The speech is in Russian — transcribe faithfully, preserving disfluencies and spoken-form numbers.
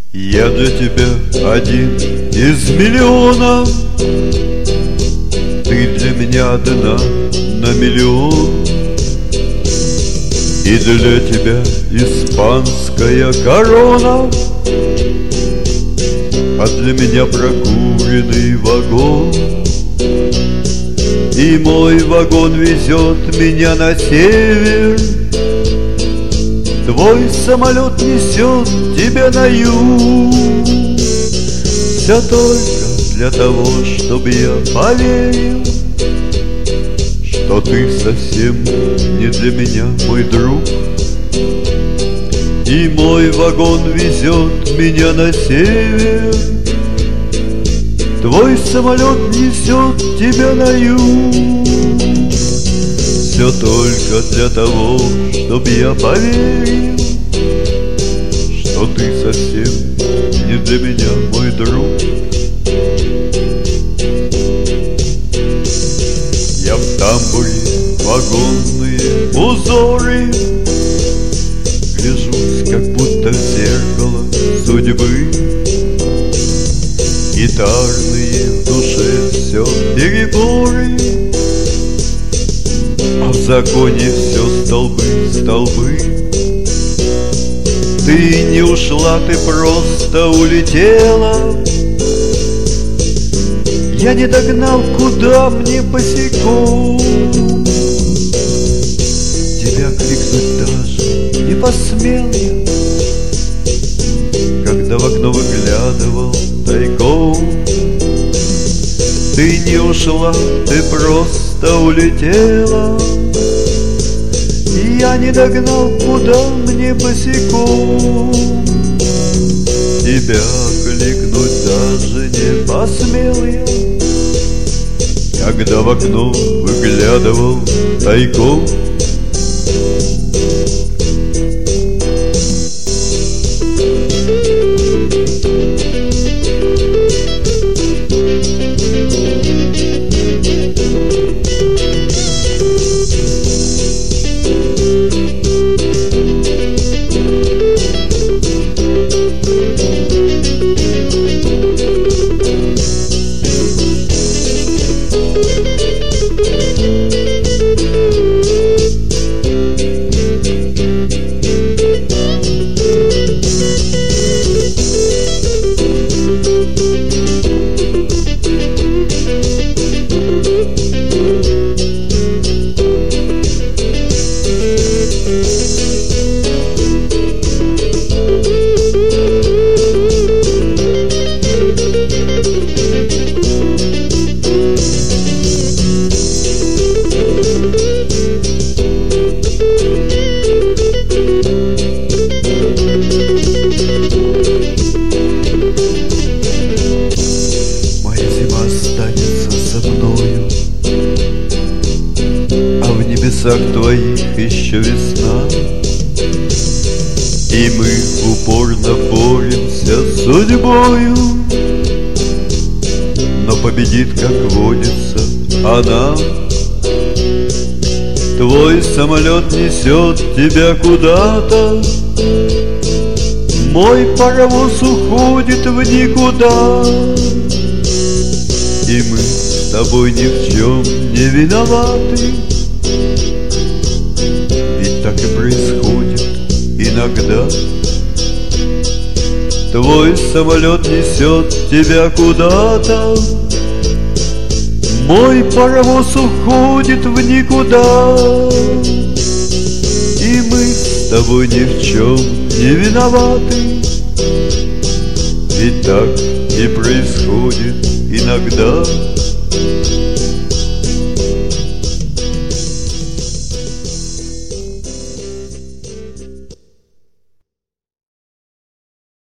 Я для тебя один из миллиона, ты для меня одна на миллион. И для тебя испанская корона, а для меня прокуренный вагон. И мой вагон везет меня на север, твой самолет несет тебя на юг. Все только для того, чтобы я поверил, что ты совсем не для меня, мой друг. И мой вагон везет меня на север, твой самолет несет тебя на юг. Все только для того, чтобы я поверил, что ты совсем не для меня, мой друг. Я в тамбуре вагонные узоры гляжусь, как будто в зеркало судьбы. Гитарные в душе все переборы, а в законе все столбы, столбы. Ты не ушла, ты просто улетела. Я не догнал, куда мне босиком. Тебя кликнуть даже не посмел я, когда в окно выглядывал тайком. Ты не ушла, ты просто улетела. И я не догнал, куда мне босиком. Тебя кликнуть даже не посмел я, когда в окно выглядывал тайком. В твоих еще весна, и мы упорно боремся с судьбою, но победит, как водится, она. Твой самолет несет тебя куда-то, мой паровоз уходит в никуда. И мы с тобой ни в чем не виноваты, так и происходит иногда. Твой самолет несет тебя куда-то, мой паровоз уходит в никуда. И мы с тобой ни в чем не виноваты, ведь так и происходит иногда.